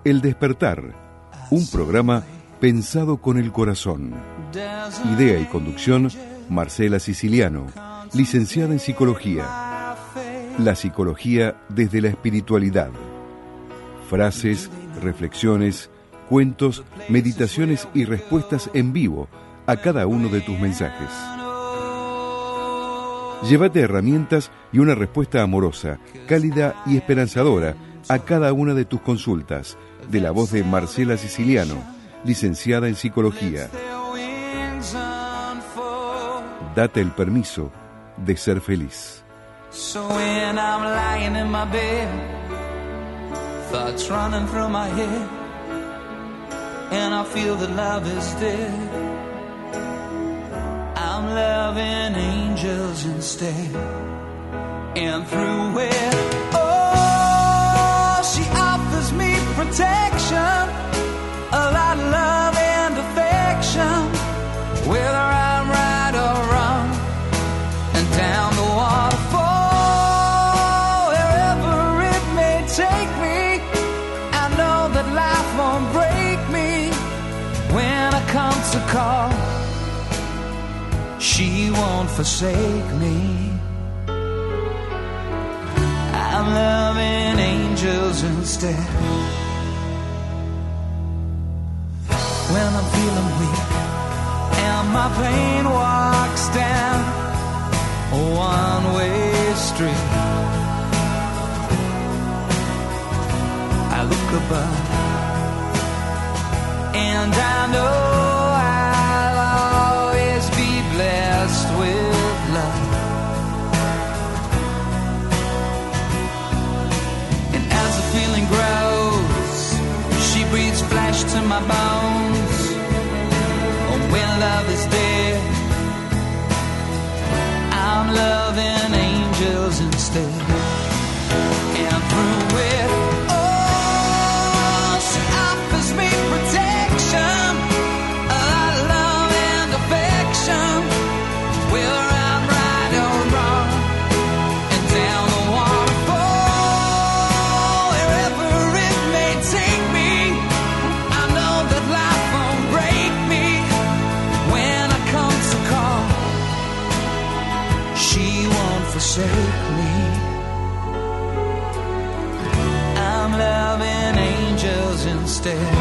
El Despertar, un programa pensado con el corazón. Idea y conducción, Marcela Siciliano, licenciada en Psicología. La psicología desde la espiritualidad. Frases, reflexiones, cuentos, meditaciones y respuestas en vivo a cada uno de tus mensajes. Llévate herramientas y una respuesta amorosa, cálida y esperanzadora a cada una de tus consultas, de la voz de Marcela Siciliano, licenciada en Psicología. Date el permiso de ser feliz. So when I'm lying in my bed, thoughts running through my head, and I feel that love is dead, I'm loving angels instead. And through it, oh, she offers me protection, a lot of love and affection, whether I'm right or wrong, and down the waterfall, wherever it may take me, I know that life won't break me when I come to call. She won't forsake me. I'm loving angels instead. When I'm feeling weak and my pain walks down a one-way street, I look above and I know I'll always be blessed with love. And as the feeling grows, she breathes flesh to my bones. Oh, when love is dead, I'm loving angels instead. And through it, oh, she offers me protection, a lot of love and affection, whether I'm right or wrong, and down the waterfall, wherever it may take me, I know that life won't break me when I come to call. She won't forsake me. I'm loving angels instead.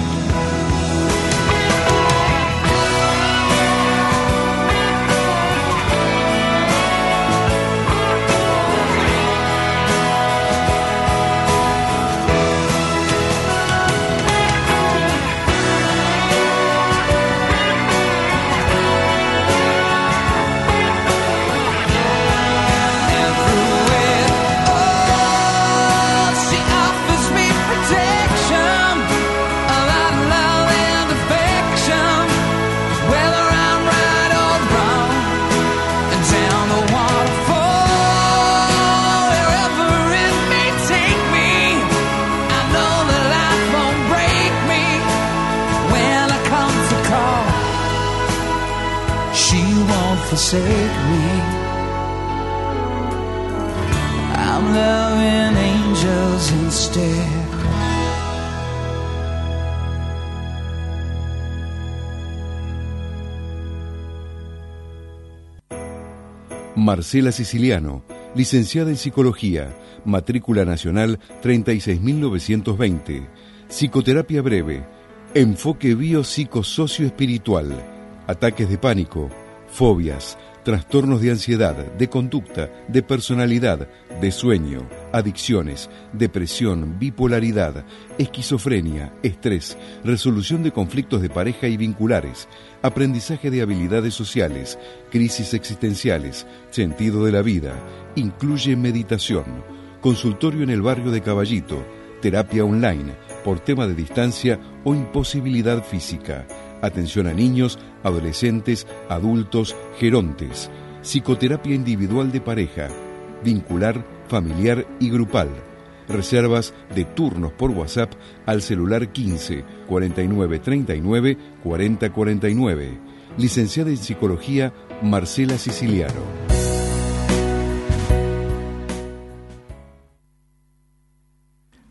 Forsake me. I'm loving angels instead. Marcela Siciliano, licenciada en Psicología, matrícula nacional 36.920, psicoterapia breve, enfoque biopsicosocioespiritual, ataques de pánico, fobias, trastornos de ansiedad, de conducta, de personalidad, de sueño, adicciones, depresión, bipolaridad, esquizofrenia, estrés, resolución de conflictos de pareja y vinculares, aprendizaje de habilidades sociales, crisis existenciales, sentido de la vida, incluye meditación, consultorio en el barrio de Caballito, terapia online, por tema de distancia o imposibilidad física. Atención a niños, adolescentes, adultos, gerontes. Psicoterapia individual de pareja, vincular, familiar y grupal. Reservas de turnos por WhatsApp al celular 15 49 39 40 49. Licenciada en Psicología, Marcela Siciliano.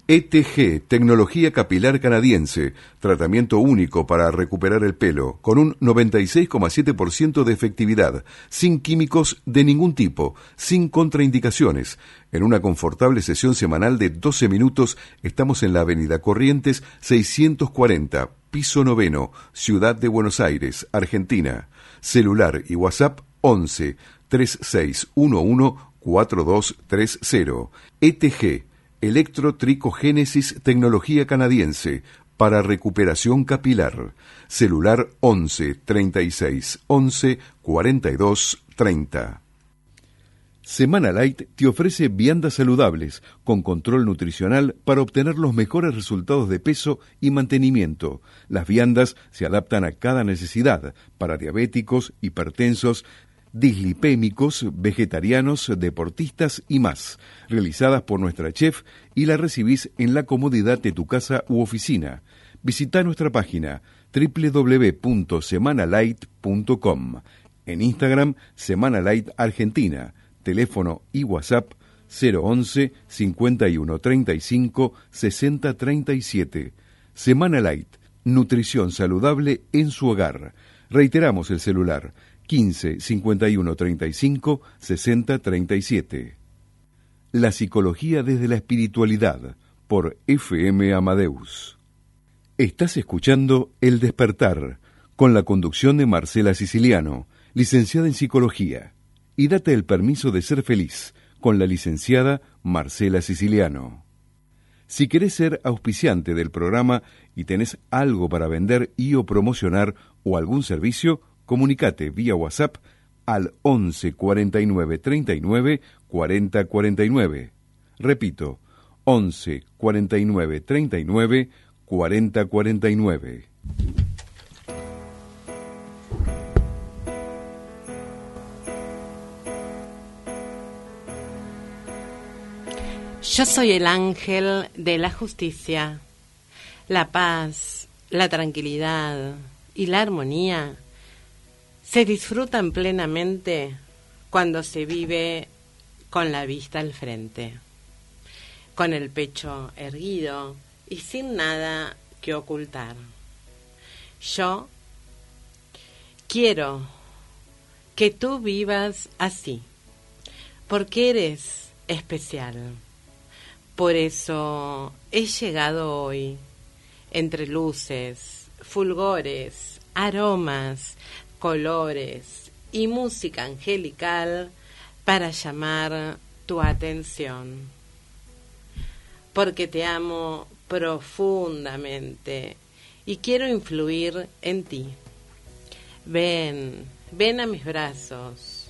ETG, tecnología capilar canadiense, tratamiento único para recuperar el pelo, con un 96,7% de efectividad, sin químicos de ningún tipo, sin contraindicaciones. En una confortable sesión semanal de 12 minutos, estamos en la Avenida Corrientes 640, piso 9, Ciudad de Buenos Aires, Argentina. Celular y WhatsApp 11 3611 4230. ETG, Electrotricogénesis, tecnología canadiense para recuperación capilar. Celular 11 36 11 42 30. Semana Light te ofrece viandas saludables con control nutricional para obtener los mejores resultados de peso y mantenimiento. Las viandas se adaptan a cada necesidad para diabéticos, hipertensos, dislipémicos, vegetarianos, deportistas y más, realizadas por nuestra chef y la recibís en la comodidad de tu casa u oficina. Visita nuestra página www.semanalight.com. En Instagram, Semana Light Argentina. Teléfono y WhatsApp 011 51 35 60 37. Semana Light, nutrición saludable en su hogar. Reiteramos el celular 15 51 35 60 37. La psicología desde la espiritualidad, por FM Amadeus. Estás escuchando El Despertar, con la conducción de Marcela Siciliano, licenciada en Psicología. Y date el permiso de ser feliz, con la licenciada Marcela Siciliano. Si querés ser auspiciante del programa y tenés algo para vender y o promocionar o algún servicio, comunicate vía WhatsApp al 11 49 39 40 49. Repito, 11 49 39 40 49. Yo soy el ángel de la justicia. La paz, la tranquilidad y la armonía se disfrutan plenamente cuando se vive con la vista al frente, con el pecho erguido y sin nada que ocultar. Yo quiero que tú vivas así, porque eres especial. Por eso he llegado hoy, entre luces, fulgores, aromas, colores y música angelical, para llamar tu atención. Porque te amo profundamente y quiero influir en ti. Ven a mis brazos.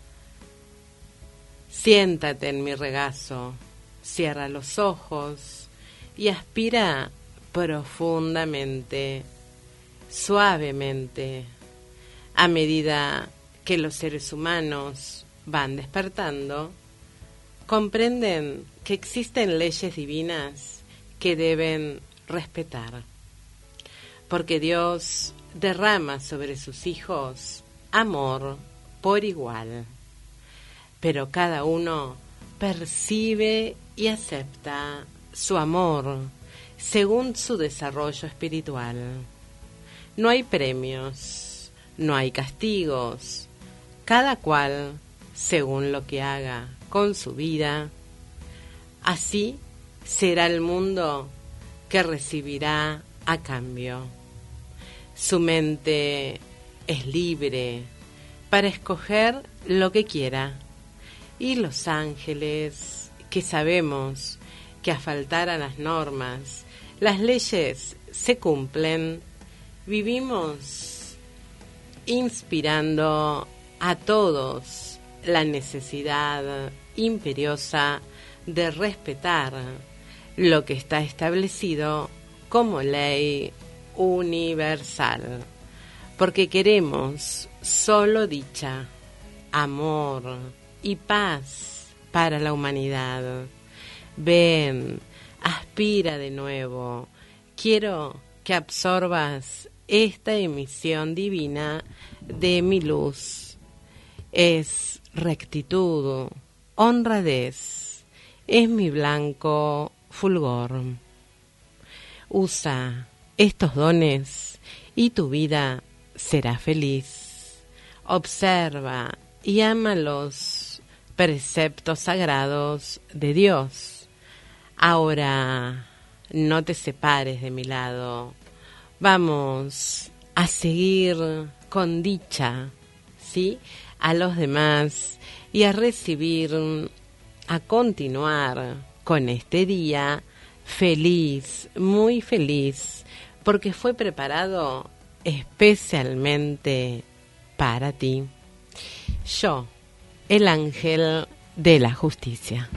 Siéntate en mi regazo. Cierra los ojos y aspira profundamente, suavemente, a medida que los seres humanos van despertando, comprenden que existen leyes divinas que deben respetar, porque Dios derrama sobre sus hijos amor por igual, pero cada uno percibe y acepta su amor según su desarrollo espiritual. No hay premios, no hay castigos, cada cual según lo que haga con su vida. Así será el mundo que recibirá a cambio. Su mente es libre para escoger lo que quiera, y los ángeles, que sabemos que a faltar a las normas, las leyes se cumplen, vivimos inspirando a todos la necesidad imperiosa de respetar lo que está establecido como ley universal, porque queremos solo dicha, amor y paz para la humanidad. Ven, aspira de nuevo. Quiero que absorbas esta emisión divina de mi luz. Es rectitud, honradez, es mi blanco fulgor. Usa estos dones y tu vida será feliz. Observa y ama los preceptos sagrados de Dios. Ahora no te separes de mi lado. Vamos a seguir con dicha, ¿sí?, a los demás y a recibir, a continuar con este día feliz, muy feliz, porque fue preparado especialmente para ti. Yo, el ángel de la justicia.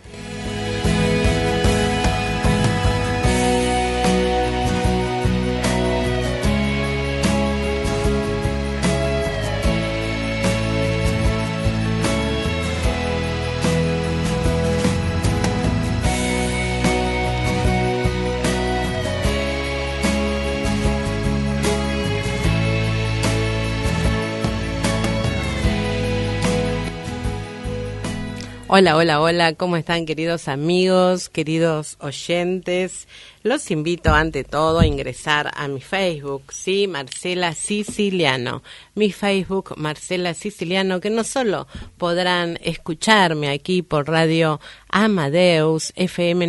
Hola, hola, hola, ¿cómo están, queridos amigos, queridos oyentes? Los invito ante todo a ingresar a mi Facebook, ¿sí? Marcela Siciliano. Mi Facebook, Marcela Siciliano, que no solo podrán escucharme aquí por Radio Amadeus FM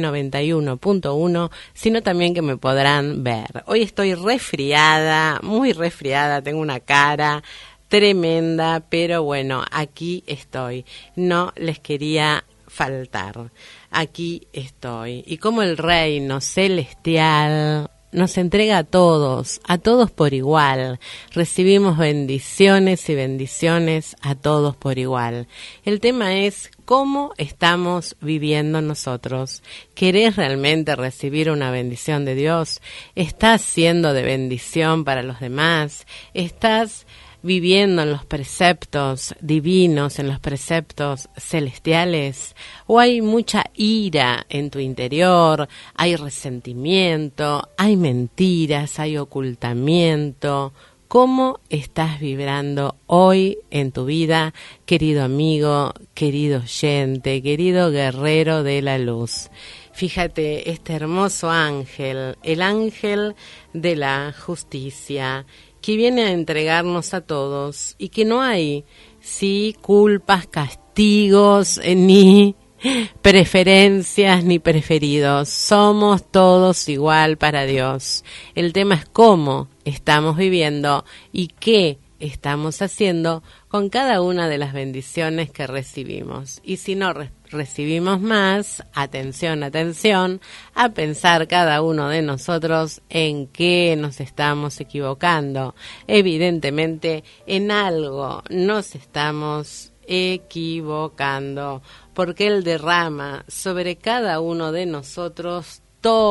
91.1, sino también que me podrán ver. Hoy estoy resfriada, muy resfriada, tengo una cara tremenda, pero bueno, aquí estoy. No les quería faltar. Aquí estoy. Y como el reino celestial nos entrega a todos por igual. Recibimos bendiciones y bendiciones a todos por igual. El tema es cómo estamos viviendo nosotros. ¿Querés realmente recibir una bendición de Dios? ¿Estás siendo de bendición para los demás? ¿Estás viviendo en los preceptos divinos, en los preceptos celestiales? ¿O hay mucha ira en tu interior? ¿Hay resentimiento? ¿Hay mentiras? ¿Hay ocultamiento? ¿Cómo estás vibrando hoy en tu vida, querido amigo, querido oyente, querido guerrero de la luz? Fíjate, este hermoso ángel, el ángel de la justicia, que viene a entregarnos a todos y que no hay, sí, culpas, castigos, ni preferencias ni preferidos. Somos todos igual para Dios. El tema es cómo estamos viviendo y qué estamos haciendo con cada una de las bendiciones que recibimos. Y si no recibimos más, atención, atención, a pensar cada uno de nosotros en qué nos estamos equivocando. Evidentemente, en algo nos estamos equivocando, porque Él derrama sobre cada uno de nosotros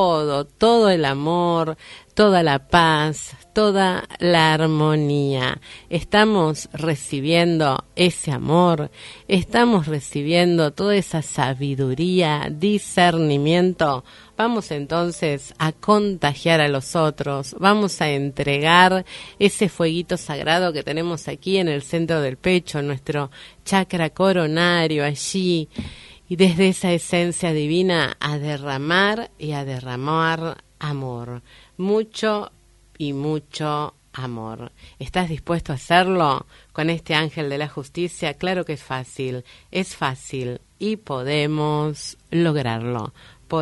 todo el amor, toda la paz, toda la armonía. Estamos recibiendo ese amor, estamos recibiendo toda esa sabiduría, discernimiento. Vamos entonces a contagiar a los otros, vamos a entregar ese fueguito sagrado que tenemos aquí en el centro del pecho, nuestro chakra coronario allí. Y desde esa esencia divina a derramar y a derramar amor. Mucho y mucho amor. ¿Estás dispuesto a hacerlo con este ángel de la justicia? Claro que es fácil y podemos lograrlo.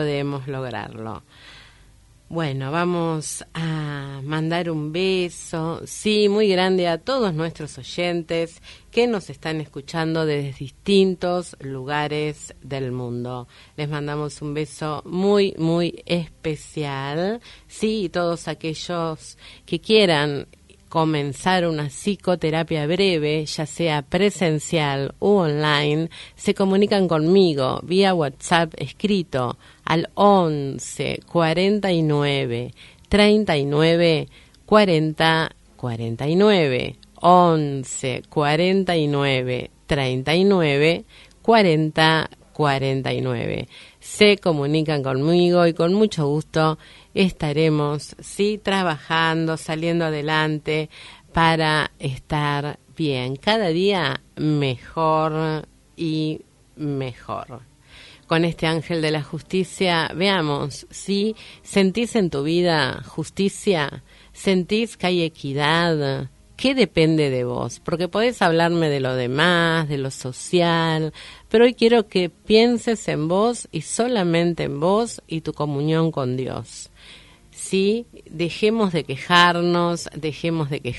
Bueno, vamos a mandar un beso, sí, muy grande a todos nuestros oyentes que nos están escuchando desde distintos lugares del mundo. Les mandamos un beso muy, muy especial, sí, y todos aquellos que quieran comenzar una psicoterapia breve, ya sea presencial u online, se comunican conmigo vía WhatsApp escrito al 11 49 39 40 49, 11 49 39 40 49. Se comunican conmigo y con mucho gusto estaremos, sí, trabajando, saliendo adelante para estar bien, cada día mejor y mejor. con este ángel de la justicia. Veamos, si sentís en tu vida justicia, sentís que hay equidad, ¿qué depende de vos? Porque podés hablarme de lo demás, de lo social, pero hoy quiero que pienses en vos y solamente en vos y tu comunión con Dios. Sí, dejemos de quejarnos, dejemos de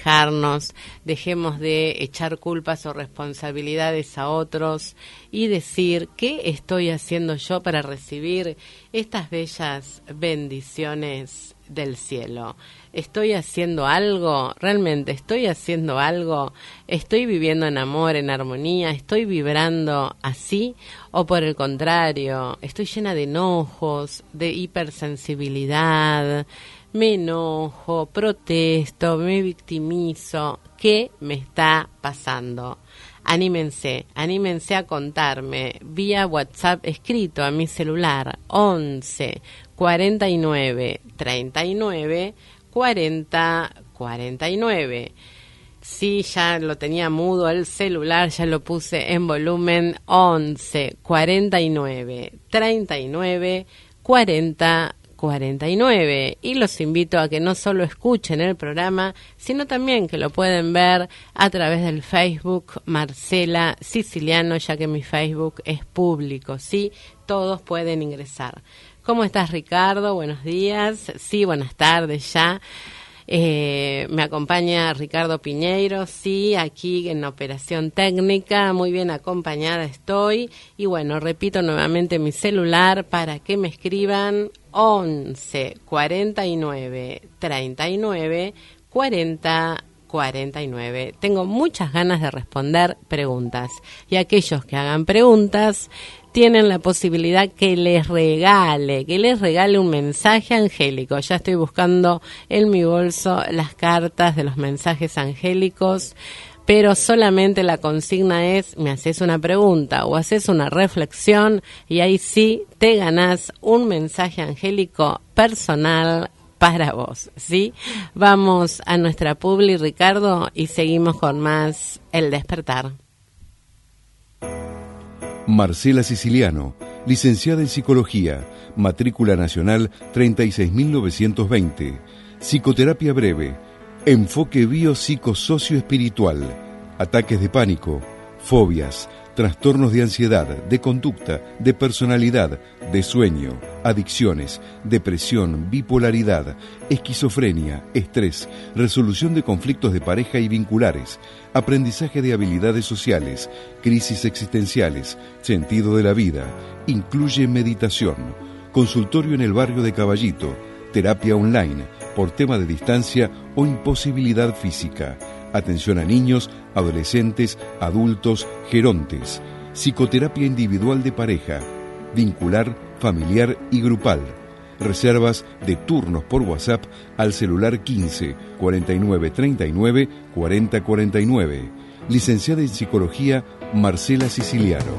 echar culpas o responsabilidades a otros y decir, ¿qué estoy haciendo yo para recibir estas bellas bendiciones del cielo? ¿Estoy haciendo algo? ¿Realmente estoy haciendo algo? ¿Estoy viviendo en amor, en armonía? ¿Estoy vibrando así? ¿O por el contrario, estoy llena de enojos, de hipersensibilidad? Me enojo, protesto, me victimizo. ¿Qué me está pasando? Anímense a contarme vía WhatsApp escrito a mi celular 11 49 39 40 49. Sí, ya lo tenía mudo el celular, ya lo puse en volumen 11 49 39 40 49. Y los invito a que no solo escuchen el programa, sino también que lo pueden ver a través del Facebook Marcela Siciliano, ya que mi Facebook es público, ¿sí? Todos pueden ingresar. ¿Cómo estás, Ricardo? Buenos días. Sí, buenas tardes ya. Me acompaña Ricardo Piñeiro, sí, aquí en Operación Técnica, muy bien acompañada estoy. Y bueno, repito nuevamente mi celular para que me escriban 11 49 39 40 49. Tengo muchas ganas de responder preguntas y aquellos que hagan preguntas tienen la posibilidad que les regale un mensaje angélico. Ya estoy buscando en mi bolso las cartas de los mensajes angélicos, pero solamente la consigna es, me haces una pregunta o haces una reflexión y ahí sí te ganás un mensaje angélico personal para vos, ¿sí? Vamos a nuestra publi, Ricardo, y seguimos con más El Despertar. Marcela Siciliano, licenciada en Psicología, matrícula nacional 36.920, psicoterapia breve, enfoque biopsicosocioespiritual, ataques de pánico, fobias, trastornos de ansiedad, de conducta, de personalidad, de sueño, adicciones, depresión, bipolaridad, esquizofrenia, estrés, resolución de conflictos de pareja y vinculares, aprendizaje de habilidades sociales, crisis existenciales, sentido de la vida, incluye meditación, consultorio en el barrio de Caballito, terapia online, por tema de distancia o imposibilidad física, atención a niños, adolescentes, adultos, gerontes, psicoterapia individual de pareja, vincular, familiar y grupal. Reservas de turnos por WhatsApp al celular 15 49 39 40 49. Licenciada en Psicología, Marcela Siciliano.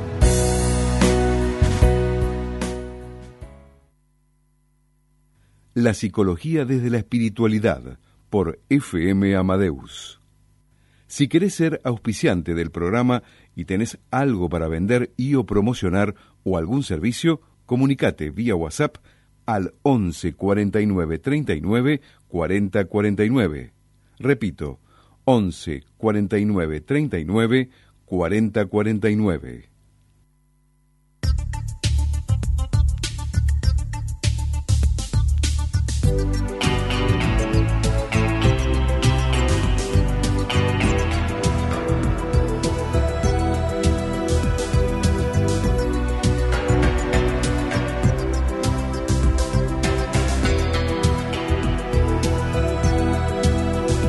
La psicología desde la espiritualidad, por FM Amadeus. Si querés ser auspiciante del programa y tenés algo para vender y o promocionar o algún servicio, comunicate vía WhatsApp al 11 49 39 40 49. Repito, 11 49 39 40 49.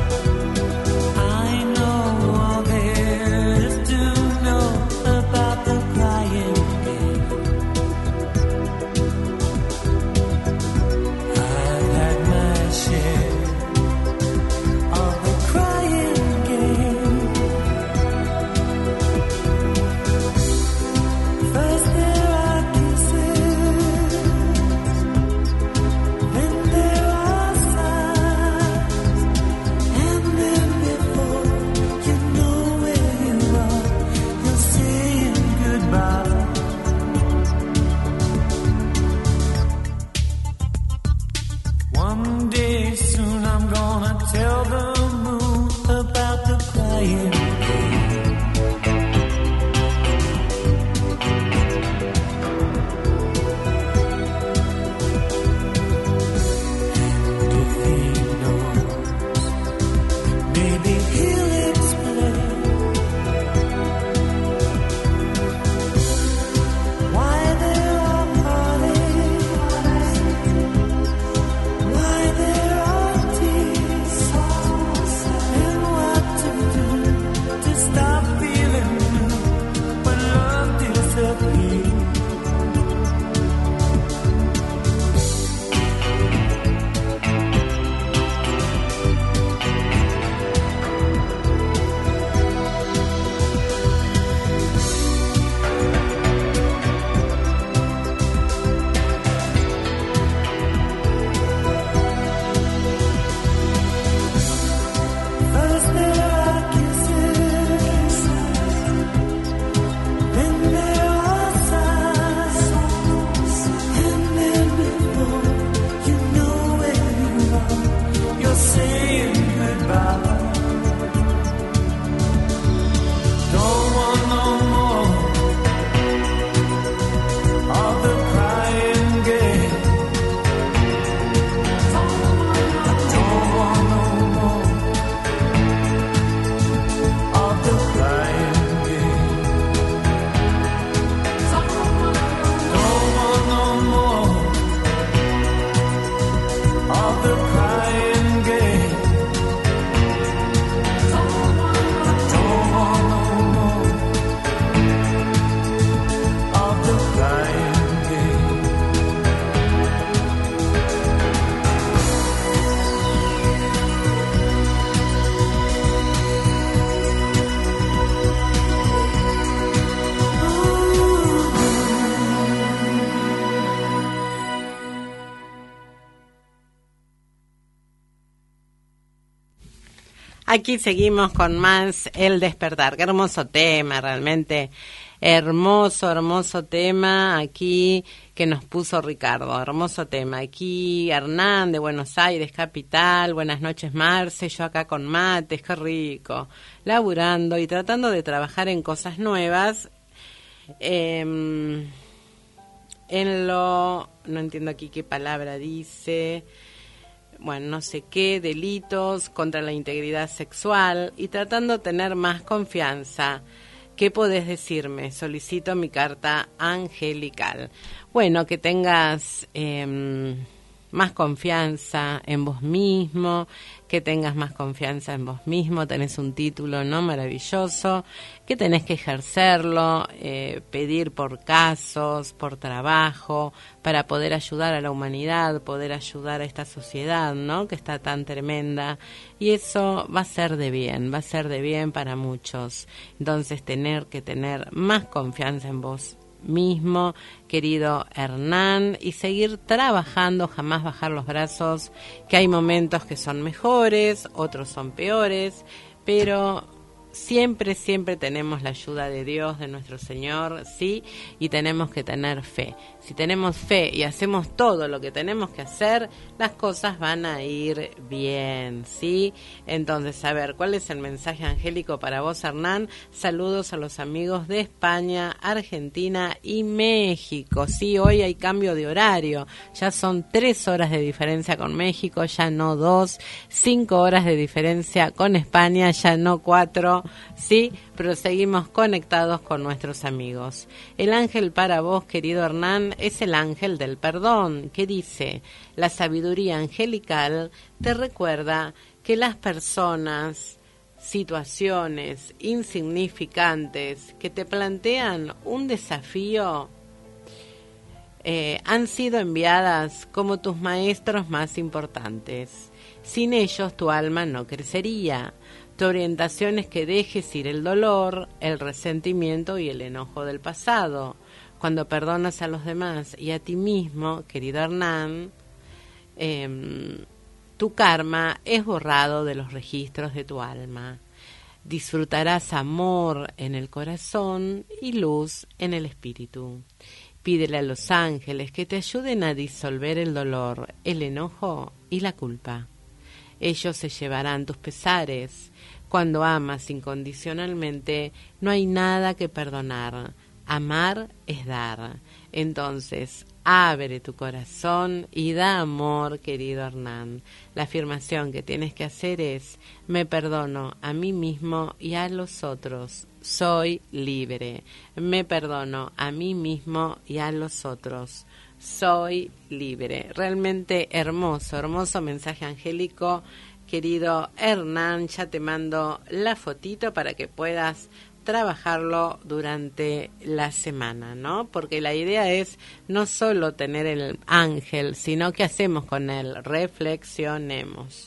I know all there is to know about the One day soon I'm gonna tell the moon about the crying game. And if he knows, maybe he'll explain why there are heartaches, why there are tears, and what to do to stop feeling blue when love disappears. First there are kisses, then there are sighs, and then before you know where you are, you're saying goodbye. Don't want no more of the crying game. Don't want no more of the crying game. Don't want no more of the crying game. Don't want no more of the crying game. Aquí seguimos con más El Despertar. Qué hermoso tema, realmente hermoso, hermoso tema aquí que nos puso Ricardo. Hermoso tema. Aquí Hernán de Buenos Aires, capital. Buenas noches, Marce. Yo acá con mates, qué rico. Laburando y tratando de trabajar en cosas nuevas. En lo... No entiendo aquí qué palabra dice... bueno, no sé qué, delitos contra la integridad sexual y tratando de tener más confianza. ¿Qué podés decirme? Solicito mi carta angelical. Bueno, que tengas más confianza en vos mismo, que tengas más confianza en vos mismo, tenés un título, ¿no? Maravilloso, que tenés que ejercerlo, pedir por casos, por trabajo, para poder ayudar a la humanidad, poder ayudar a esta sociedad, ¿no? Que está tan tremenda, y eso va a ser de bien para muchos. Entonces tener que tener más confianza en vos mismo, querido Hernán, y seguir trabajando, jamás bajar los brazos, que hay momentos que son mejores, otros son peores, pero siempre, siempre tenemos la ayuda de Dios, de nuestro Señor, ¿sí? Y tenemos que tener fe. Si tenemos fe y hacemos todo lo que tenemos que hacer, las cosas van a ir bien, ¿sí? Entonces, a ver, ¿cuál es el mensaje angélico para vos, Hernán? Saludos a los amigos de España, Argentina y México. Sí, hoy hay cambio de horario. Ya son 3 horas de diferencia con México, ya no 2. 5 horas de diferencia con España, ya no 4. Sí, pero seguimos conectados con nuestros amigos. El ángel para vos, querido Hernán, es el ángel del perdón, que dice: la sabiduría angelical te recuerda que las personas, situaciones insignificantes que te plantean un desafío han sido enviadas como tus maestros más importantes. Sin ellos tu alma no crecería. Tu orientación es que dejes ir el dolor, el resentimiento y el enojo del pasado. Cuando perdonas a los demás y a ti mismo, querido Hernán, tu karma es borrado de los registros de tu alma. Disfrutarás amor en el corazón y luz en el espíritu. Pídele a los ángeles que te ayuden a disolver el dolor, el enojo y la culpa. Ellos se llevarán tus pesares. Cuando amas incondicionalmente, no hay nada que perdonar. Amar es dar. Entonces, abre tu corazón y da amor, querido Hernán. La afirmación que tienes que hacer es: me perdono a mí mismo y a los otros. Soy libre. Me perdono a mí mismo y a los otros. Soy libre. Realmente hermoso, hermoso mensaje angélico. Querido Hernán, ya te mando la fotito para que puedas trabajarlo durante la semana, ¿no? Porque la idea es no solo tener el ángel, sino qué hacemos con él. Reflexionemos.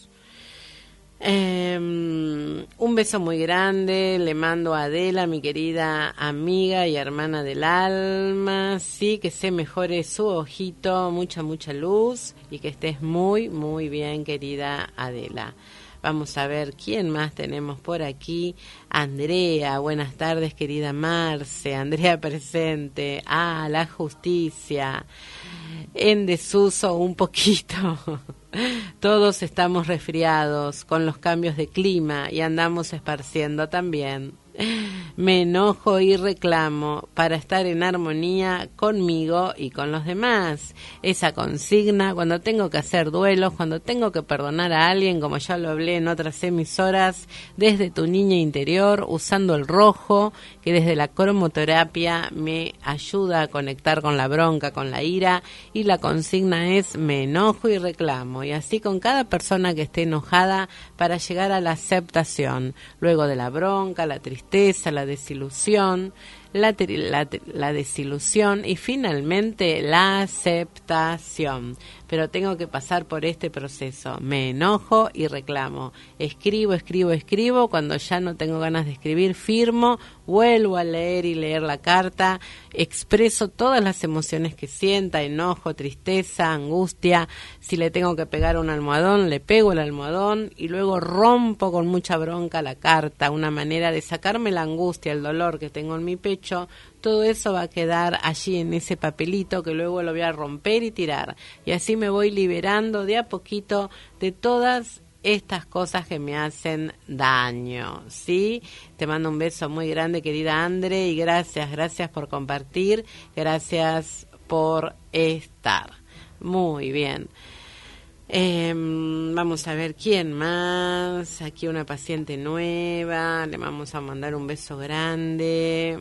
Un beso muy grande le mando a Adela, mi querida amiga y hermana del alma. Sí, que se mejore su ojito, mucha luz, y que estés muy bien, querida Adela. Vamos a ver quién más tenemos por aquí. Andrea, buenas tardes, querida Marce. Andrea presente. Ah, la justicia. En desuso un poquito. Todos estamos resfriados con los cambios de clima y andamos esparciendo también. Me enojo y reclamo para estar en armonía conmigo y con los demás. Esa consigna, cuando tengo que hacer duelos, cuando tengo que perdonar a alguien, como ya lo hablé en otras emisoras, desde tu niña interior, usando el rojo, que desde la cromoterapia me ayuda a conectar con la bronca, con la ira, y la consigna es: me enojo y reclamo. Y así con cada persona que esté enojada, para llegar a la aceptación, luego de la bronca, la tristeza, la desilusión, la desilusión y finalmente la aceptación. Pero tengo que pasar por este proceso. Me enojo y reclamo. Escribo. Cuando ya no tengo ganas de escribir, firmo, vuelvo a leer y leer la carta. Expreso todas las emociones que sienta: enojo, tristeza, angustia. Si le tengo que pegar un almohadón, le pego el almohadón y luego rompo con mucha bronca la carta. Una manera de sacarme la angustia, el dolor que tengo en mi pecho. Todo eso va a quedar allí en ese papelito que luego lo voy a romper y tirar. Y así me voy liberando de a poquito de todas estas cosas que me hacen daño, ¿sí? Te mando un beso muy grande, querida Andre, y gracias por compartir, gracias por estar. Muy bien. Vamos a ver quién más. Aquí una paciente nueva, le vamos a mandar un beso grande.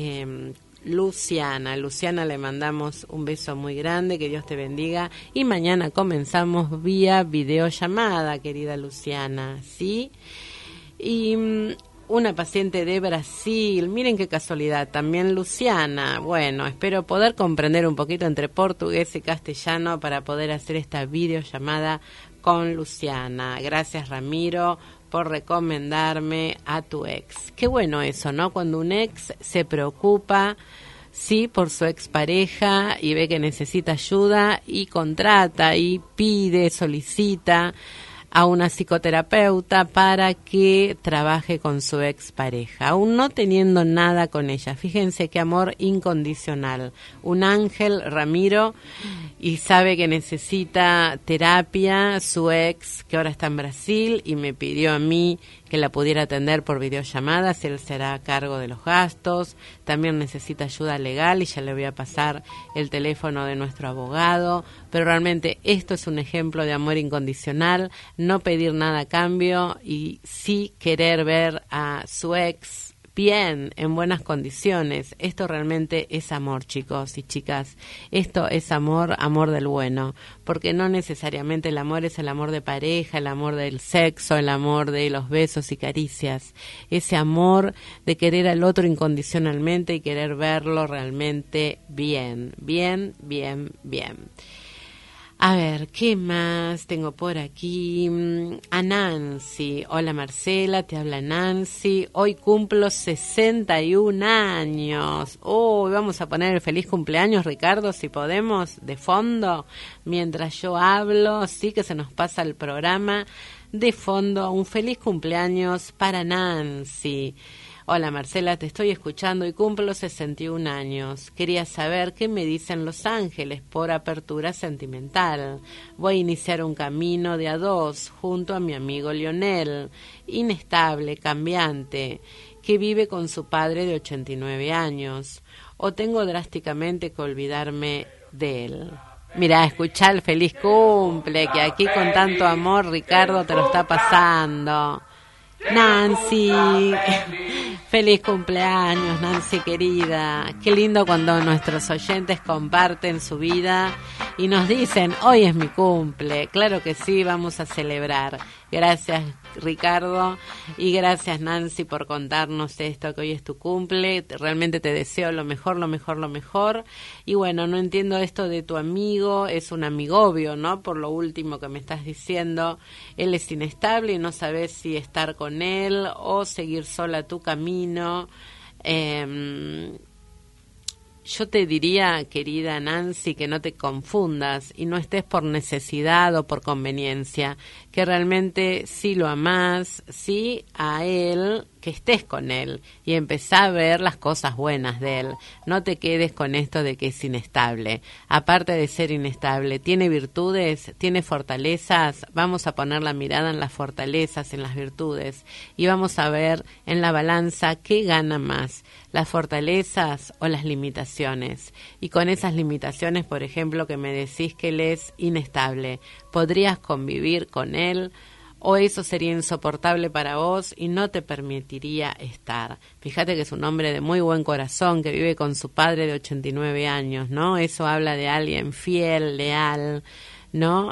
Luciana, le mandamos un beso muy grande, que Dios te bendiga, y mañana comenzamos vía videollamada, querida Luciana, ¿sí? Y una paciente de Brasil, miren qué casualidad, también Luciana. Bueno, espero poder comprender un poquito entre portugués y castellano para poder hacer esta videollamada con Luciana. Gracias, Ramiro, por recomendarme a tu ex. Qué bueno eso, ¿no? Cuando un ex se preocupa, sí, por su expareja y ve que necesita ayuda y contrata y pide, solicita a una psicoterapeuta para que trabaje con su expareja, aún no teniendo nada con ella. Fíjense qué amor incondicional. Un ángel, Ramiro, y sabe que necesita terapia, su ex, que ahora está en Brasil, y me pidió a mí que la pudiera atender por videollamadas. Él se hará cargo de los gastos. También necesita ayuda legal y ya le voy a pasar el teléfono de nuestro abogado. Pero realmente esto es un ejemplo de amor incondicional, no pedir nada a cambio y sí querer ver a su ex bien, en buenas condiciones. Esto realmente es amor, chicos y chicas. Esto es amor, amor del bueno, porque no necesariamente el amor es el amor de pareja, el amor del sexo, el amor de los besos y caricias. Ese amor de querer al otro incondicionalmente y querer verlo realmente bien, bien, bien, bien. A ver, ¿qué más tengo por aquí? A Nancy. Hola Marcela, te habla Nancy. Hoy cumplo 61 años. Vamos a poner el feliz cumpleaños, Ricardo, si podemos, de fondo, mientras yo hablo. Sí, que se nos pasa el programa. De fondo, un feliz cumpleaños para Nancy. Hola Marcela, te estoy escuchando y cumplo 61 años. Quería saber qué me dicen los ángeles por apertura sentimental. Voy a iniciar un camino de a dos junto a mi amigo Lionel, inestable, cambiante, que vive con su padre de 89 años. O tengo drásticamente que olvidarme de él. Mira, escuchá el feliz cumple, que aquí con tanto amor Ricardo te lo está pasando. Nancy, feliz cumpleaños, Nancy querida. Qué lindo cuando nuestros oyentes comparten su vida y nos dicen, hoy es mi cumple. Claro que sí, vamos a celebrar. Gracias Ricardo y gracias Nancy por contarnos esto, que hoy es tu cumple. Realmente te deseo lo mejor, lo mejor, lo mejor. Y bueno, no entiendo esto de tu amigo, es un amigobio, ¿no? Por lo último que me estás diciendo, él es inestable y no sabes si estar con él o seguir sola tu camino. Yo te diría, querida Nancy, que no te confundas y no estés por necesidad o por conveniencia, que realmente sí lo amás, sí a él, que estés con él y empezá a ver las cosas buenas de él. No te quedes con esto de que es inestable. Aparte de ser inestable, tiene virtudes, tiene fortalezas. Vamos a poner la mirada en las fortalezas, en las virtudes y vamos a ver en la balanza qué gana más, las fortalezas o las limitaciones. Y con esas limitaciones, por ejemplo, que me decís que él es inestable, ¿podrías convivir con él? ¿O eso sería insoportable para vos y no te permitiría estar? Fíjate que es un hombre de muy buen corazón que vive con su padre de 89 años, ¿no? Eso habla de alguien fiel, leal, ¿no?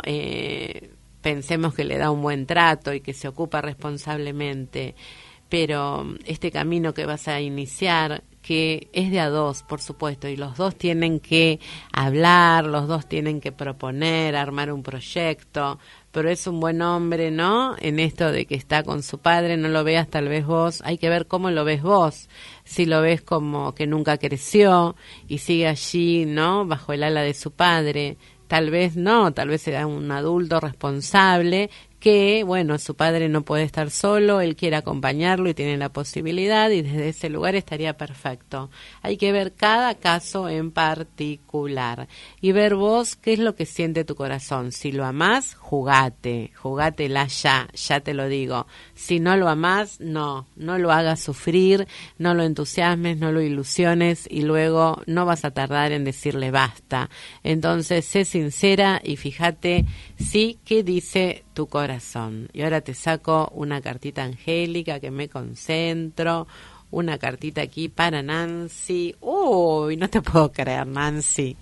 Pensemos que le da un buen trato y que se ocupa responsablemente. Pero este camino que vas a iniciar, que es de a dos, por supuesto, y los dos tienen que hablar, los dos tienen que proponer, armar un proyecto, pero es un buen hombre, ¿no? En esto de que está con su padre, no lo veas tal vez vos, hay que ver cómo lo ves vos, si lo ves como que nunca creció y sigue allí, ¿no? Bajo el ala de su padre, tal vez no, tal vez será un adulto responsable que, bueno, su padre no puede estar solo, él quiere acompañarlo y tiene la posibilidad y desde ese lugar estaría perfecto. Hay que ver cada caso en particular y ver vos qué es lo que siente tu corazón. Si lo amás, jugátela ya te lo digo. Si no lo amás, no lo hagas sufrir, no lo entusiasmes, no lo ilusiones y luego no vas a tardar en decirle basta. Entonces, sé sincera y fíjate, sí, qué dice tu corazón. Y ahora te saco una cartita angélica que me concentro, una cartita aquí para Nancy. Uy, no te puedo creer, Nancy.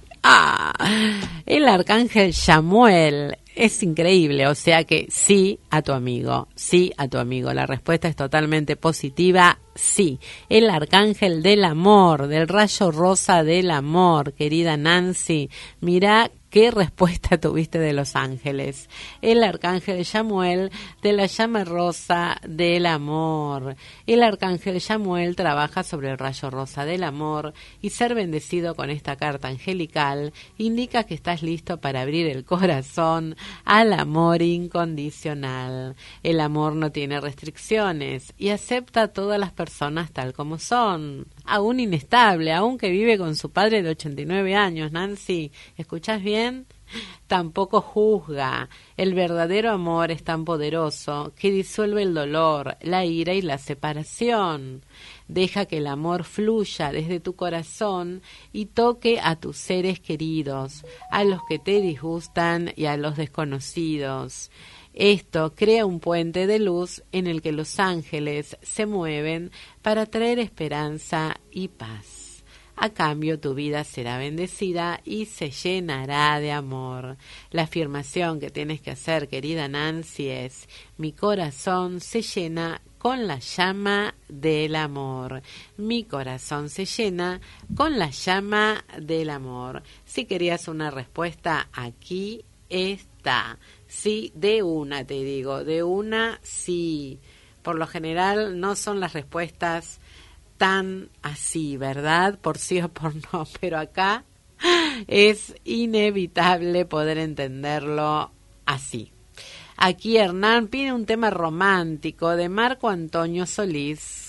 El arcángel Samuel. Es increíble, o sea que sí a tu amigo, sí a tu amigo. La respuesta es totalmente positiva, sí. El arcángel del amor, del rayo rosa del amor, querida Nancy. Mirá qué respuesta tuviste de los ángeles. El arcángel Samuel de la llama rosa del amor. El arcángel Samuel trabaja sobre el rayo rosa del amor y ser bendecido con esta carta angelical indica que estás listo para abrir el corazón al amor incondicional. El amor no tiene restricciones y acepta a todas las personas tal como son. Aún inestable, aún que vive con su padre de 89 años, Nancy. ¿Escuchás bien? Tampoco juzga. El verdadero amor es tan poderoso que disuelve el dolor, la ira y la separación. Deja que el amor fluya desde tu corazón y toque a tus seres queridos, a los que te disgustan y a los desconocidos. Esto crea un puente de luz en el que los ángeles se mueven para traer esperanza y paz. A cambio, tu vida será bendecida y se llenará de amor. La afirmación que tienes que hacer, querida Nancy, es: mi corazón se llena con la llama del amor. Mi corazón se llena con la llama del amor. Si querías una respuesta, aquí está. Sí, de una te digo, de una sí. Por lo general no son las respuestas tan así, ¿verdad? Por sí o por no, pero acá es inevitable poder entenderlo así. Aquí Hernán pide un tema romántico de Marco Antonio Solís.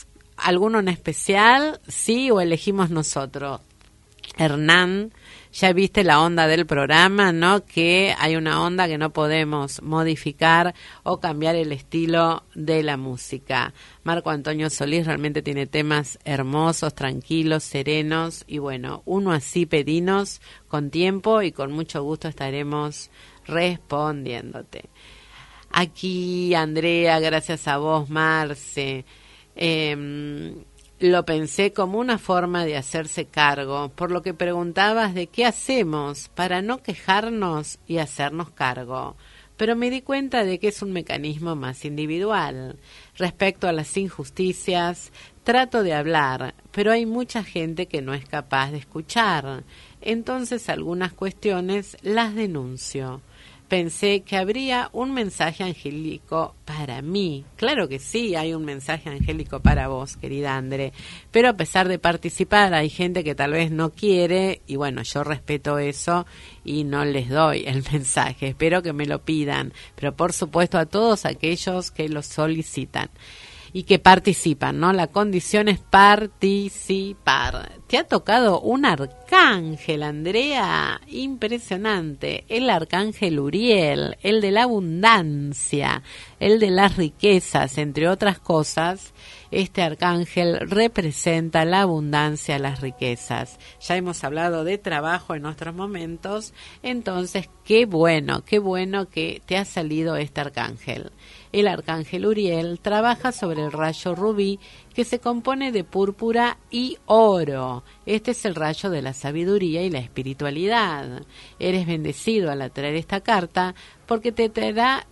¿Alguno en especial? ¿Sí o elegimos nosotros? Hernán, ya viste la onda del programa, ¿no? Que hay una onda que no podemos modificar o cambiar el estilo de la música. Marco Antonio Solís realmente tiene temas hermosos, tranquilos, serenos y bueno, uno así pedinos con tiempo y con mucho gusto estaremos respondiéndote. Aquí, Andrea, gracias a vos, Marce. Lo pensé como una forma de hacerse cargo, por lo que preguntabas de qué hacemos para no quejarnos y hacernos cargo. Pero me di cuenta de que es un mecanismo más individual. Respecto a las injusticias, trato de hablar, pero hay mucha gente que no es capaz de escuchar. Entonces algunas cuestiones las denuncio. Pensé que habría un mensaje angélico para mí. Claro que sí, hay un mensaje angélico para vos, querida Andre. Pero a pesar de participar, hay gente que tal vez no quiere, y bueno, yo respeto eso y no les doy el mensaje. Espero que me lo pidan, pero por supuesto a todos aquellos que lo solicitan y que participan, ¿no? La condición es participar. Te ha tocado un arcángel, Andrea, impresionante. El arcángel Uriel, el de la abundancia, el de las riquezas, entre otras cosas. Este arcángel representa la abundancia, las riquezas. Ya hemos hablado de trabajo en otros momentos, entonces qué bueno que te ha salido este arcángel. El arcángel Uriel trabaja sobre el rayo rubí que se compone de púrpura y oro. Este es el rayo de la sabiduría y la espiritualidad. Eres bendecido al atraer esta carta porque te traerá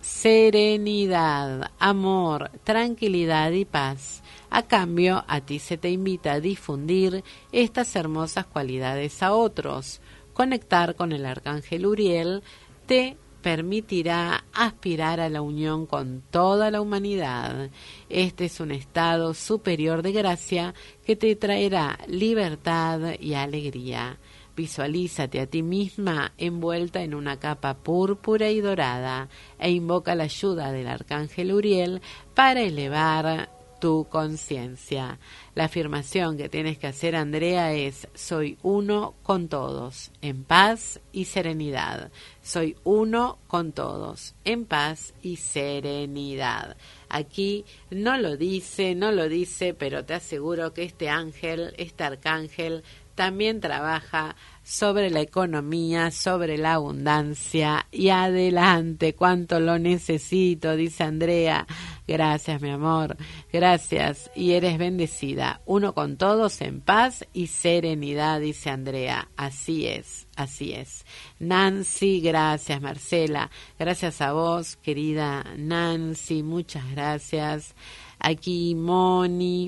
serenidad, amor, tranquilidad y paz. A cambio, a ti se te invita a difundir estas hermosas cualidades a otros. Conectar con el arcángel Uriel te permitirá aspirar a la unión con toda la humanidad. Este es un estado superior de gracia que te traerá libertad y alegría. Visualízate a ti misma envuelta en una capa púrpura y dorada e invoca la ayuda del arcángel Uriel para elevar tu conciencia. La afirmación que tienes que hacer, Andrea, es: soy uno con todos, en paz y serenidad. Soy uno con todos, en paz y serenidad. Aquí no lo dice, pero te aseguro que este ángel, este arcángel, también trabaja sobre la economía, sobre la abundancia. Y adelante, cuánto lo necesito, dice Andrea. Gracias, mi amor, gracias. Y eres bendecida, uno con todos, en paz y serenidad, dice Andrea. Así es, así es. Nancy, gracias, Marcela. Gracias a vos, querida Nancy, muchas gracias. Aquí Moni,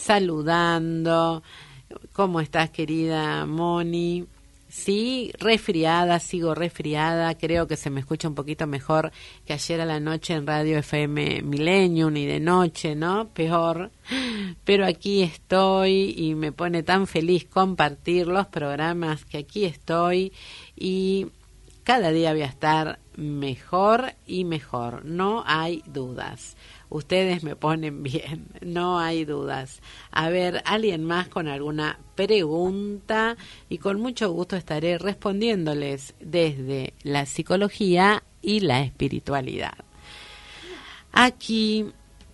saludando. ¿Cómo estás, querida Moni? Sí, resfriada, sigo resfriada, creo que se me escucha un poquito mejor que ayer a la noche en Radio FM Millennium y de noche, ¿no? Peor, pero aquí estoy y me pone tan feliz compartir los programas que aquí estoy y cada día voy a estar mejor y mejor, no hay dudas. Ustedes me ponen bien, no hay dudas. A ver, alguien más con alguna pregunta y con mucho gusto estaré respondiéndoles desde la psicología y la espiritualidad. Aquí,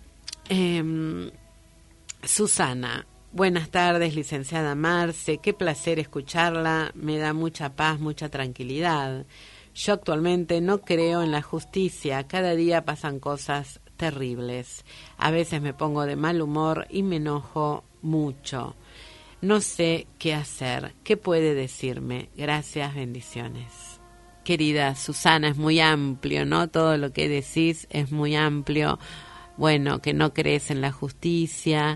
Susana. Buenas tardes, licenciada Marce. Qué placer escucharla. Me da mucha paz, mucha tranquilidad. Yo actualmente no creo en la justicia. Cada día pasan cosas terribles. A veces me pongo de mal humor y me enojo mucho. No sé qué hacer. ¿Qué puede decirme? Gracias, bendiciones. Querida Susana, es muy amplio, ¿no? Todo lo que decís es muy amplio. Bueno, que no crees en la justicia.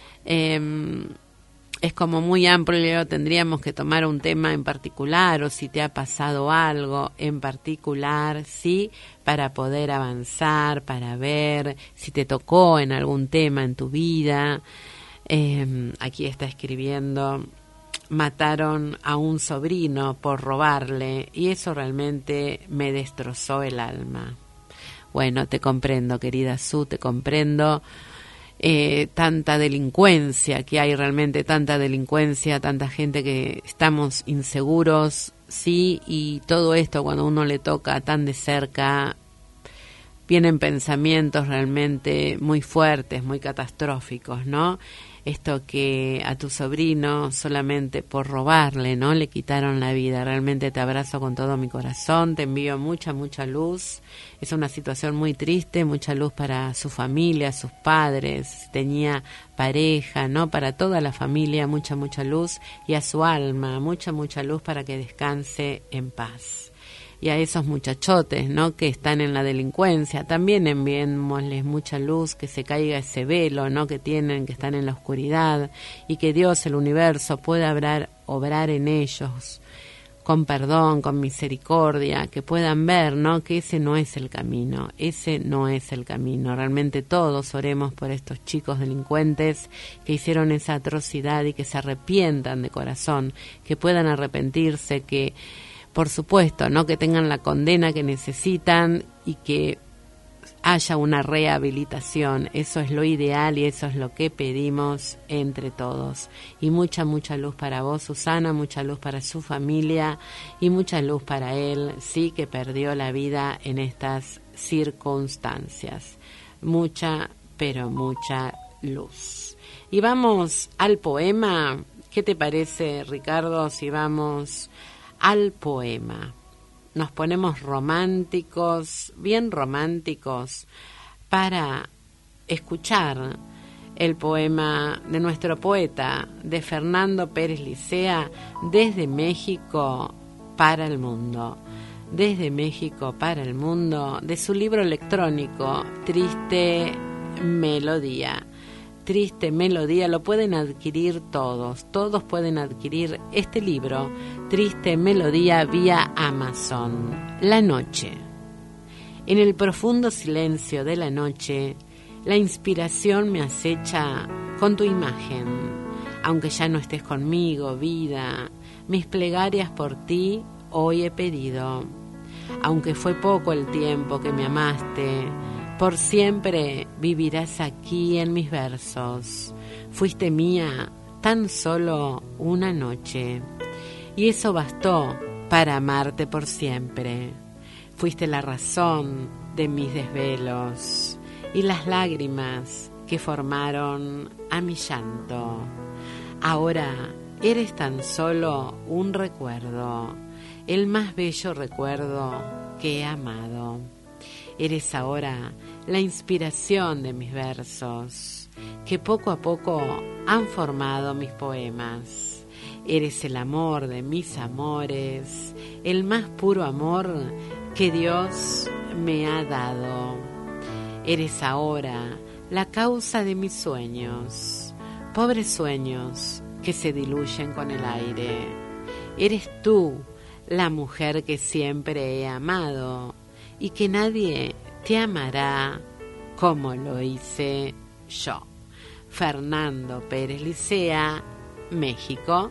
Es como muy amplio, tendríamos que tomar un tema en particular o si te ha pasado algo en particular, sí, para poder avanzar, para ver si te tocó en algún tema en tu vida. Aquí está escribiendo: mataron a un sobrino por robarle y eso realmente me destrozó el alma. Bueno, te comprendo, querida Su, te comprendo. tanta delincuencia que hay realmente, tanta delincuencia, tanta gente que estamos inseguros, sí, y todo esto cuando uno le toca tan de cerca, vienen pensamientos realmente muy fuertes, muy catastróficos, ¿no? Esto que a tu sobrino solamente por robarle, ¿no? Le quitaron la vida. Realmente te abrazo con todo mi corazón, te envío mucha, mucha luz. Es una situación muy triste, mucha luz para su familia, sus padres, si tenía pareja, ¿no? Para toda la familia, mucha, mucha luz. Y a su alma, mucha, mucha luz para que descanse en paz. Y a esos muchachotes, ¿no? Que están en la delincuencia, también enviémosles mucha luz, que se caiga ese velo, ¿no? Que tienen, que están en la oscuridad, y que Dios, el universo, pueda obrar en ellos con perdón, con misericordia, que puedan ver, ¿no? Que ese no es el camino, ese no es el camino. Realmente todos oremos por estos chicos delincuentes que hicieron esa atrocidad y que se arrepientan de corazón, que puedan arrepentirse, que por supuesto, ¿no? Que tengan la condena que necesitan y que haya una rehabilitación. Eso es lo ideal y eso es lo que pedimos entre todos. Y mucha, mucha luz para vos, Susana, mucha luz para su familia y mucha luz para él, sí, que perdió la vida en estas circunstancias. Mucha, pero mucha luz. Y vamos al poema. ¿Qué te parece, Ricardo, si vamos al poema? Nos ponemos románticos, bien románticos, para escuchar el poema de nuestro poeta, de Fernando Pérez Licea, Desde México para el Mundo. Desde México para el Mundo, de su libro electrónico, Triste Melodía. Triste Melodía, lo pueden adquirir todos pueden adquirir este libro, Triste Melodía, vía Amazon. La noche. En el profundo silencio de la noche, la inspiración me acecha con tu imagen. Aunque ya no estés conmigo, vida, mis plegarias por ti hoy he pedido. Aunque fue poco el tiempo que me amaste, por siempre vivirás aquí en mis versos. Fuiste mía tan solo una noche, y eso bastó para amarte por siempre. Fuiste la razón de mis desvelos y las lágrimas que formaron a mi llanto. Ahora eres tan solo un recuerdo, el más bello recuerdo que he amado. Eres ahora la inspiración de mis versos, que poco a poco han formado mis poemas. Eres el amor de mis amores, el más puro amor que Dios me ha dado. Eres ahora la causa de mis sueños, pobres sueños que se diluyen con el aire. Eres tú la mujer que siempre he amado, y que nadie te amará como lo hice yo. Fernando Pérez Licea, México.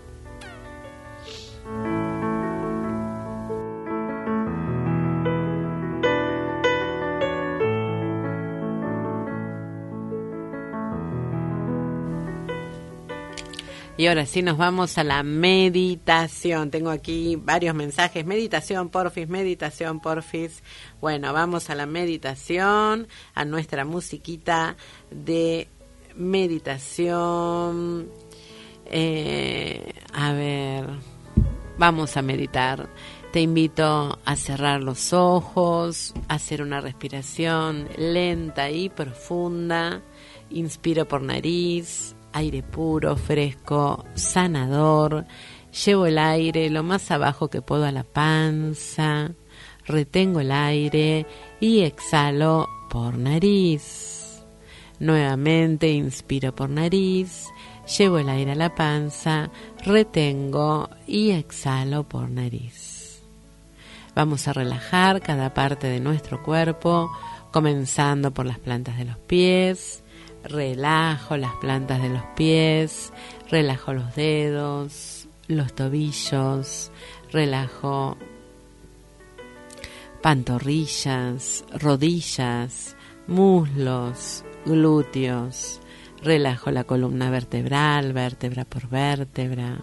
Y ahora sí nos vamos a la meditación. Tengo aquí varios mensajes. Meditación, porfis. Bueno, vamos a la meditación, a nuestra musiquita de meditación. A ver, vamos a meditar. Te invito a cerrar los ojos, a hacer una respiración lenta y profunda. Inspiro por nariz. Aire puro, fresco, sanador. Llevo el aire lo más abajo que puedo a la panza. Retengo el aire y exhalo por nariz. Nuevamente inspiro por nariz. Llevo el aire a la panza. Retengo y exhalo por nariz. Vamos a relajar cada parte de nuestro cuerpo, comenzando por las plantas de los pies. Relajo las plantas de los pies, relajo los dedos, los tobillos, relajo pantorrillas, rodillas, muslos, glúteos. Relajo la columna vertebral, vértebra por vértebra.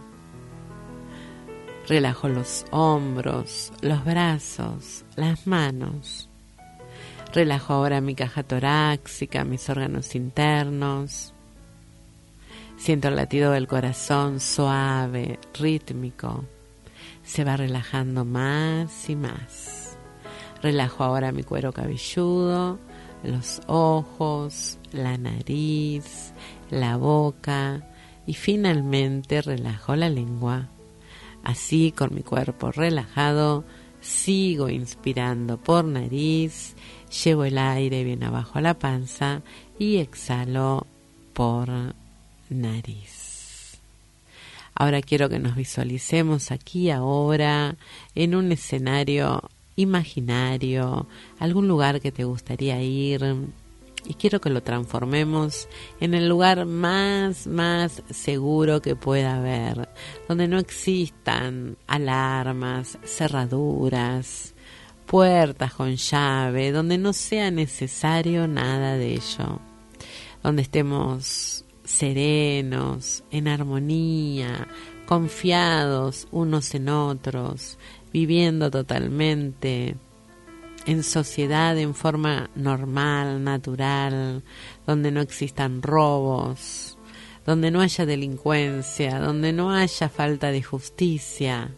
Relajo los hombros, los brazos, las manos. Relajo ahora mi caja torácica, mis órganos internos. Siento el latido del corazón suave, rítmico. Se va relajando más y más. Relajo ahora mi cuero cabelludo, los ojos, la nariz, la boca y finalmente relajo la lengua. Así, con mi cuerpo relajado, sigo inspirando por nariz, llevo el aire bien abajo a la panza y exhalo por nariz. Ahora quiero que nos visualicemos aquí ahora en un escenario imaginario, algún lugar que te gustaría ir, y quiero que lo transformemos en el lugar más seguro que pueda haber, donde no existan alarmas, cerraduras, puertas con llave, donde no sea necesario nada de ello, donde estemos serenos, en armonía, confiados unos en otros, viviendo totalmente en sociedad en forma normal, natural, donde no existan robos, donde no haya delincuencia, donde no haya falta de justicia.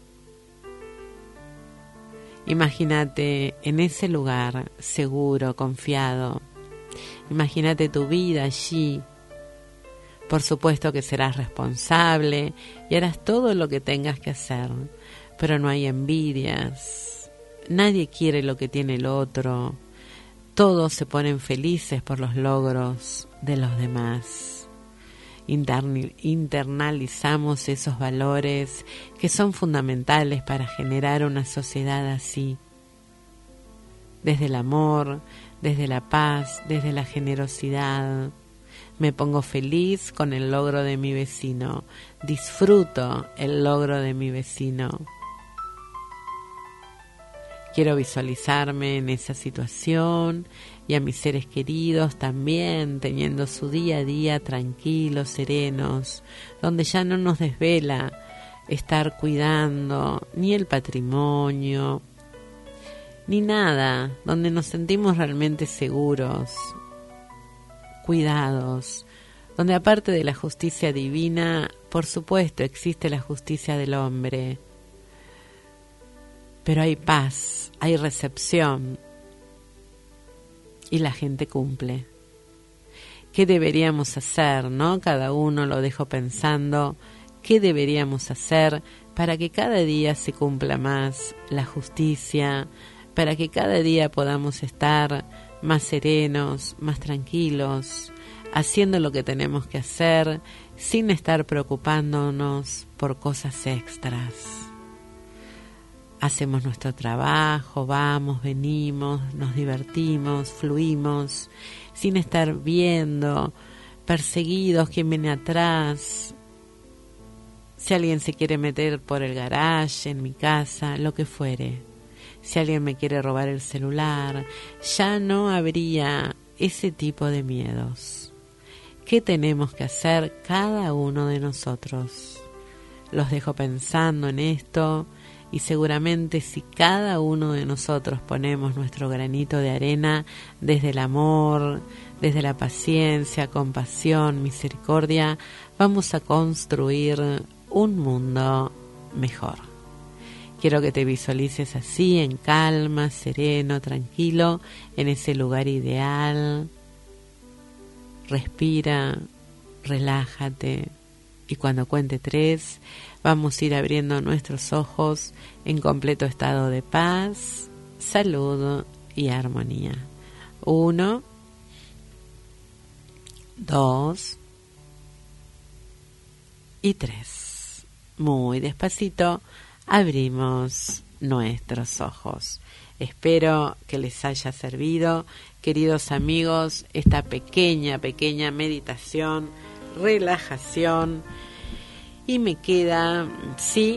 Imagínate en ese lugar seguro, confiado. Imagínate tu vida allí. Por supuesto que serás responsable y harás todo lo que tengas que hacer, pero no hay envidias. Nadie quiere lo que tiene el otro. Todos se ponen felices por los logros de los demás. Internalizamos esos valores que son fundamentales para generar una sociedad así. Desde el amor, desde la paz, desde la generosidad. Me pongo feliz con el logro de mi vecino. Disfruto el logro de mi vecino. Quiero visualizarme en esa situación y a mis seres queridos también teniendo su día a día tranquilos, serenos, donde ya no nos desvela estar cuidando ni el patrimonio, ni nada, donde nos sentimos realmente seguros, cuidados, donde aparte de la justicia divina, por supuesto existe la justicia del hombre. Pero hay paz, hay recepción y la gente cumple. ¿Qué deberíamos hacer, no? Cada uno lo dejo pensando. ¿Qué deberíamos hacer para que cada día se cumpla más la justicia? Para que cada día podamos estar más serenos, más tranquilos, haciendo lo que tenemos que hacer sin estar preocupándonos por cosas extras. Hacemos nuestro trabajo, vamos, venimos, nos divertimos, fluimos, sin estar viendo, perseguidos, quién viene atrás. Si alguien se quiere meter por el garage, en mi casa, lo que fuere. Si alguien me quiere robar el celular, ya no habría ese tipo de miedos. ¿Qué tenemos que hacer cada uno de nosotros? Los dejo pensando en esto. Y seguramente si cada uno de nosotros ponemos nuestro granito de arena desde el amor, desde la paciencia, compasión, misericordia, vamos a construir un mundo mejor. Quiero que te visualices así, en calma, sereno, tranquilo, en ese lugar ideal. Respira, relájate y cuando cuente 3... vamos a ir abriendo nuestros ojos en completo estado de paz, salud y armonía. 1, 2 y 3. Muy despacito abrimos nuestros ojos. Espero que les haya servido, queridos amigos, esta pequeña meditación, relajación. Y me queda, sí,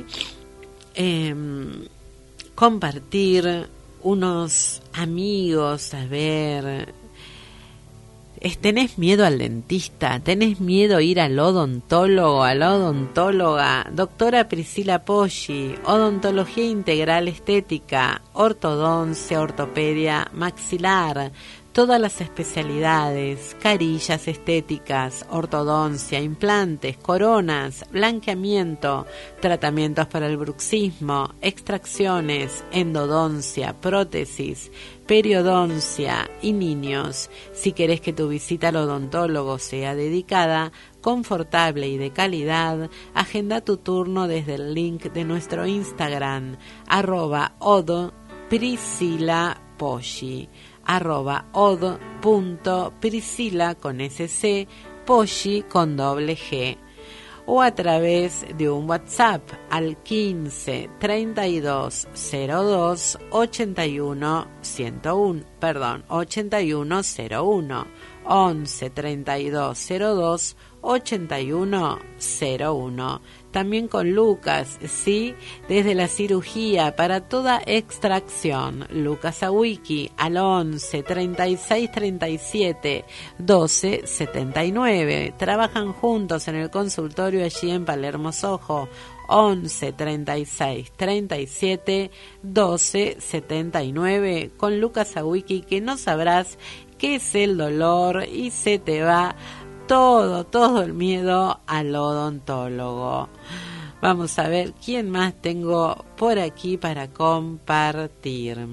compartir unos amigos, a ver, ¿Tenés miedo al dentista? ¿Tenés miedo a ir al odontólogo, a la odontóloga? Doctora Priscila Poggi, odontología integral estética, ortodoncia, ortopedia, maxilar, todas las especialidades, carillas estéticas, ortodoncia, implantes, coronas, blanqueamiento, tratamientos para el bruxismo, extracciones, endodoncia, prótesis, periodoncia y niños. Si querés que tu visita al odontólogo sea dedicada, confortable y de calidad, agenda tu turno desde el link de nuestro Instagram, @od_Priscila_Poggi, @od.priscila con SC, Poggi con doble G, o a través de un WhatsApp al 15 32 02 81 101, 8101, 11 32 02 8101. También con Lucas, sí, desde la cirugía para toda extracción. Lucas Awiki al 11 36 37 12 79. Trabajan juntos en el consultorio allí en Palermo Soho. 11 36 37 12 79. Con Lucas Awiki, que no sabrás qué es el dolor y se te va todo el miedo al odontólogo. Vamos a ver quién más tengo por aquí para compartir.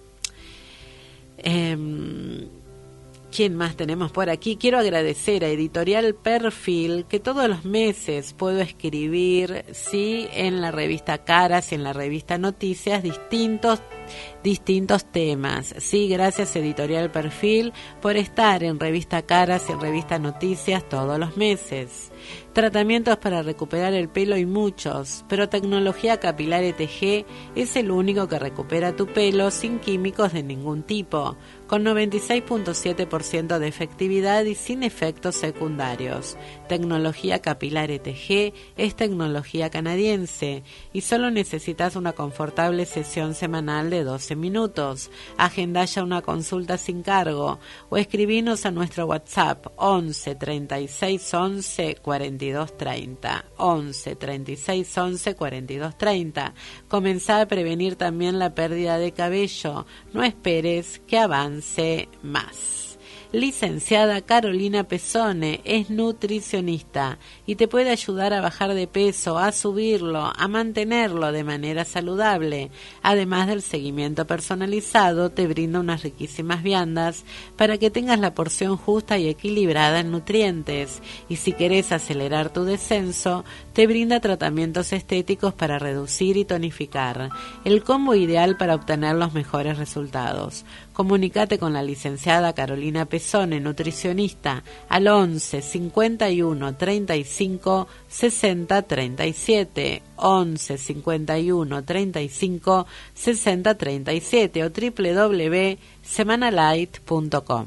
¿Quién más tenemos por aquí? Quiero agradecer a Editorial Perfil, que todos los meses puedo escribir, sí, en la revista Caras y en la revista Noticias, distintos temas. Sí, gracias Editorial Perfil por estar en revista Caras y en revista Noticias todos los meses. Tratamientos para recuperar el pelo y muchos, pero Tecnología Capilar ETG es el único que recupera tu pelo sin químicos de ningún tipo, con 96.7% de efectividad y sin efectos secundarios. Tecnología Capilar ETG es tecnología canadiense y solo necesitas una confortable sesión semanal de 12 minutos. Agenda ya una consulta sin cargo o escribinos a nuestro WhatsApp 11 36 11 42 30, 11 36 11 42 30. Comenzá a prevenir también la pérdida de cabello. No esperes que avance más. Licenciada Carolina Pesone es nutricionista y te puede ayudar a bajar de peso, a subirlo, a mantenerlo de manera saludable. Además del seguimiento personalizado, te brinda unas riquísimas viandas para que tengas la porción justa y equilibrada en nutrientes. Y si querés acelerar tu descenso, te brinda tratamientos estéticos para reducir y tonificar. El combo ideal para obtener los mejores resultados. Comunicate con la licenciada Carolina Pesone, nutricionista, al 11 51 35 60 37, 11 51 35 60 37 o www.semanalight.com,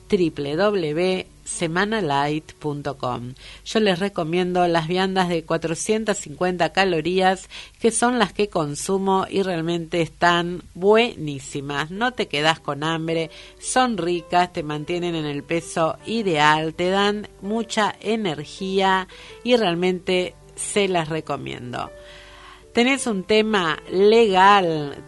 www.semanalight.com. Yo les recomiendo las viandas de 450 calorías, que son las que consumo y realmente están buenísimas. No te quedas con hambre, son ricas, te mantienen en el peso ideal, te dan mucha energía y realmente se las recomiendo. ¿Tenés un tema legal?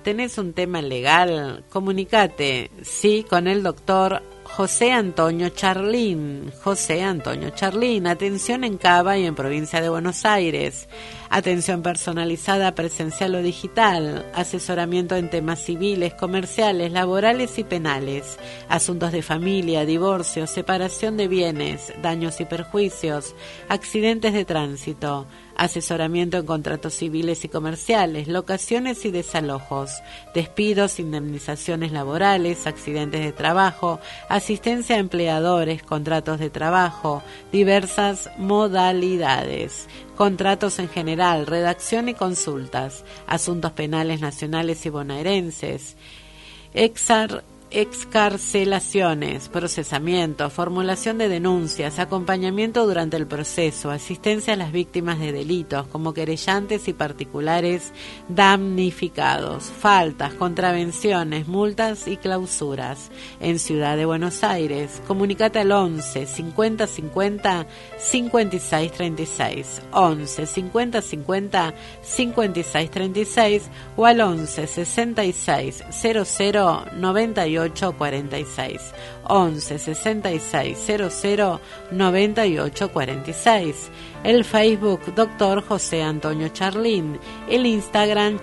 Comunicate, sí, con el doctor José Antonio Charlín. Atención en Cava y en provincia de Buenos Aires. Atención personalizada, presencial o digital. Asesoramiento en temas civiles, comerciales, laborales y penales. Asuntos de familia, divorcio, separación de bienes, daños y perjuicios, accidentes de tránsito. Asesoramiento en contratos civiles y comerciales, locaciones y desalojos, despidos, indemnizaciones laborales, accidentes de trabajo, asistencia a empleadores, contratos de trabajo, diversas modalidades, contratos en general, redacción y consultas, asuntos penales nacionales y bonaerenses, excarcelaciones, procesamiento, formulación de denuncias, acompañamiento durante el proceso, asistencia a las víctimas de delitos como querellantes y particulares damnificados, faltas, contravenciones, multas y clausuras. En Ciudad de Buenos Aires, comunicate al 11 50 50 56 36, 11 50 50 56 36 o al 11 66 00 98 46, 11 66 00 98 46. El Facebook Dr. José Antonio Charlín, el Instagram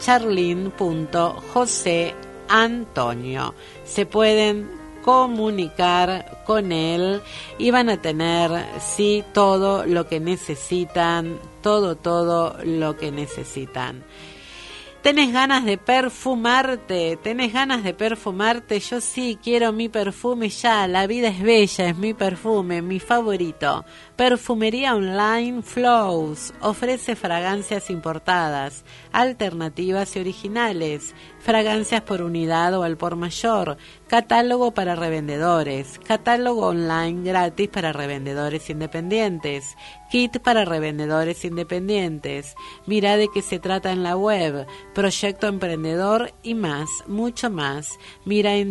charlin.joseantonio. Se pueden comunicar con él y van a tener, sí, todo lo que necesitan, todo lo que necesitan. ¿Tenés ganas de perfumarte? Yo sí, quiero mi perfume ya. La vida es bella, es mi perfume, mi favorito. Perfumería online Flows ofrece fragancias importadas, alternativas y originales, fragancias por unidad o al por mayor, catálogo para revendedores, catálogo online gratis para revendedores independientes, kit para revendedores independientes. Mira de qué se trata en la web, proyecto emprendedor y más, mucho más. Mira en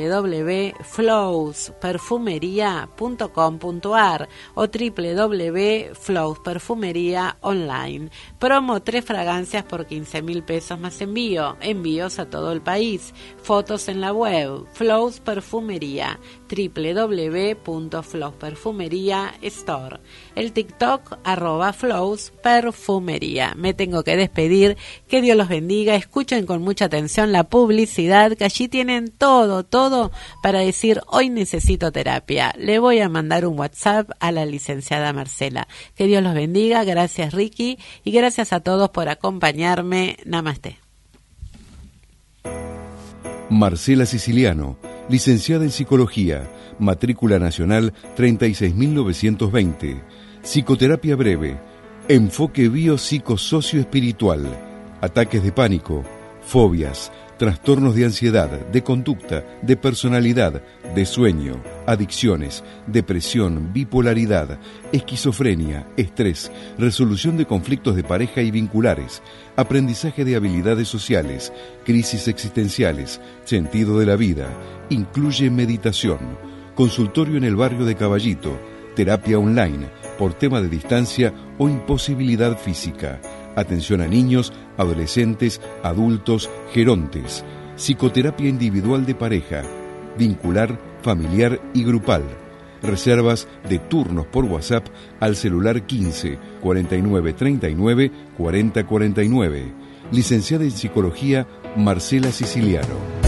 www.flowsperfumeria.com.ar o www.flowsperfumeria online. Promo 3 fragancias por 15.000 pesos más envío. Envíos a todo el país. Fotos en la web Flows Perfumería, www.flowsperfumeria store. El TikTok @flowsperfumería. Me tengo que despedir. Que Dios los bendiga. Escuchen con mucha atención la publicidad, que allí tienen todo para decir hoy necesito terapia. Le voy a mandar un WhatsApp a la licenciada Marcela. Que Dios los bendiga. Gracias, Ricky, y gracias a todos por acompañarme. Namaste. Marcela Siciliano, licenciada en Psicología, matrícula nacional 36.920, psicoterapia breve, enfoque biopsicosocioespiritual, ataques de pánico, fobias, trastornos de ansiedad, de conducta, de personalidad, de sueño, adicciones, depresión, bipolaridad, esquizofrenia, estrés, resolución de conflictos de pareja y vinculares, aprendizaje de habilidades sociales, crisis existenciales, sentido de la vida, incluye meditación, consultorio en el barrio de Caballito, terapia online, por tema de distancia o imposibilidad física, atención a niños, adolescentes, adultos, gerontes, psicoterapia individual de pareja, vincular, familiar y grupal. Reservas de turnos por WhatsApp al celular 15 49 39 40 49. Licenciada en Psicología, Marcela Siciliano.